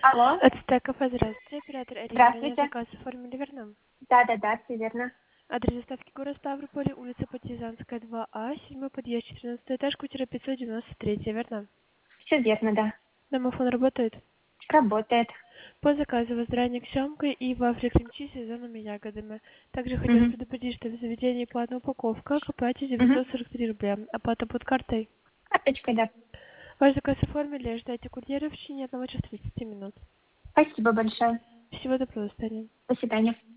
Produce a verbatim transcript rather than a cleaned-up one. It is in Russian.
Алло, От Стекофа, здравствуйте. Оператор Арина, ранее здравствуйте. заказ оформили верно? Да-да-да, все верно. Адрес доставки город Ставрополь, улица Партизанская, два А, седьмой подъезд, четырнадцатый этаж, квартира пятьсот девяносто три, верно? Все верно, да. Домофон работает? Работает. По заказу воздрание съемкой и вафли крем-чиз с сезонными ягодами. Также хотелось Угу. предупредить, что в заведении платная упаковка, к оплате Угу. девятьсот сорок три рубля. Оплата под картой. Карточкой, да. Ваш заказ оформили, ждайте курьера в течение одного часа тридцати минут. Спасибо большое. Всего доброго, Таня. До свидания.